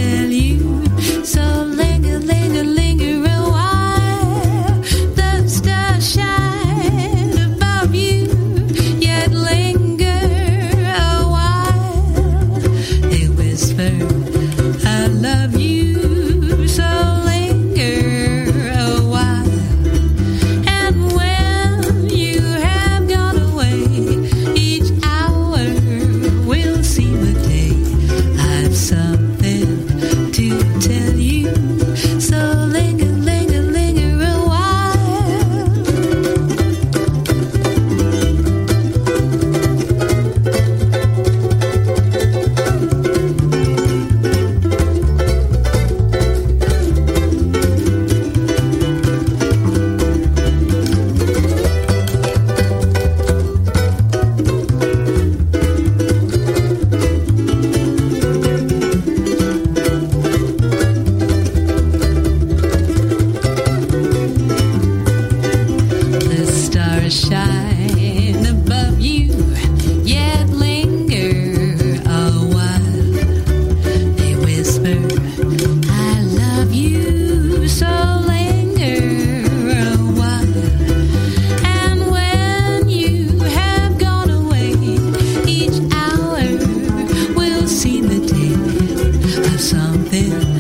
tell you. So linger, linger, linger a while. The stars shine above you, yet linger a while. They whisper, I love you, so linger a while. And when you have gone away, each hour will seem a day. I've something to tell you, so linger, linger, linger a while. The stars shine above you, yet linger a while. They whisper, I love you, so linger a while. And when you have gone away, each hour will seem a day of something